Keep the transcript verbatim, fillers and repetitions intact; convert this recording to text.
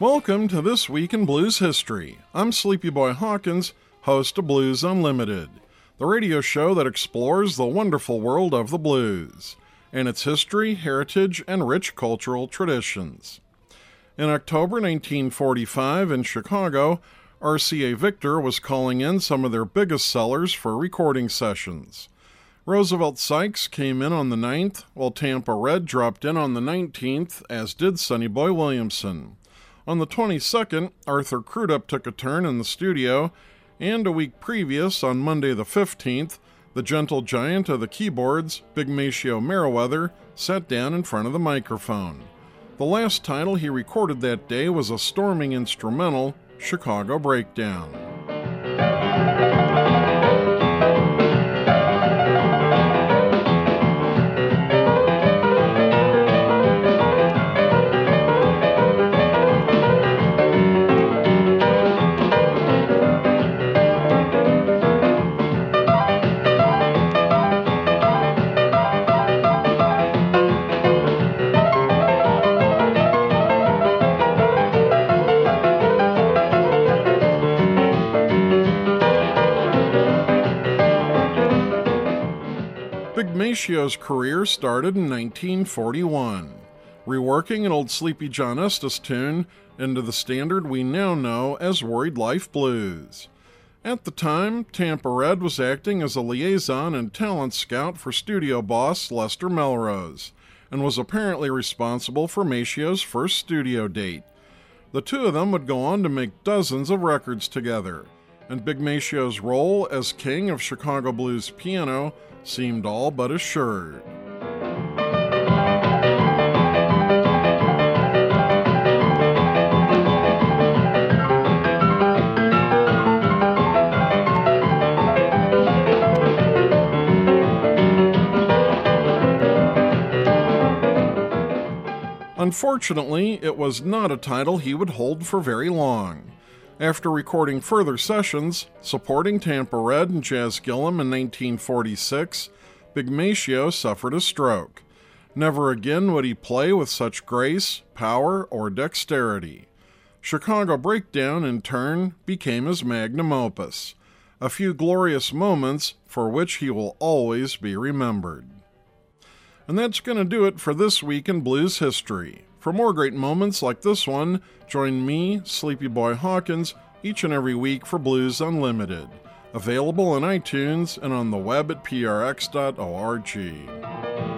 Welcome to This Week in Blues History. I'm Sleepy Boy Hawkins, host of Blues Unlimited, the radio show that explores the wonderful world of the blues, and its history, heritage, and rich cultural traditions. In October nineteen forty-five in Chicago, R C A Victor was calling in some of their biggest sellers for recording sessions. Roosevelt Sykes came in on the ninth, while Tampa Red dropped in on the nineteenth, as did Sonny Boy Williamson. On the twenty-second, Arthur Crudup took a turn in the studio, and a week previous, on Monday the fifteenth, the gentle giant of the keyboards, Big Maceo Merriweather, sat down in front of the microphone. The last title he recorded that day was a storming instrumental, Chicago Breakdown. Big Maceo's career started in nineteen forty-one, reworking an old Sleepy John Estes tune into the standard we now know as Worried Life Blues. At the time, Tampa Red was acting as a liaison and talent scout for studio boss Lester Melrose, and was apparently responsible for Maceo's first studio date. The two of them would go on to make dozens of records together, and Big Maceo's role as king of Chicago blues piano seemed all but assured. Unfortunately, it was not a title he would hold for very long. After recording further sessions, supporting Tampa Red and Jazz Gillum in nineteen forty-six, Big Maceo suffered a stroke. Never again would he play with such grace, power, or dexterity. Chicago Breakdown, in turn, became his magnum opus, a few glorious moments for which he will always be remembered. And that's going to do it for this week in blues history. For more great moments like this one, join me, Sleepy Boy Hawkins, each and every week for Blues Unlimited. Available on iTunes and on the web at P R X dot org.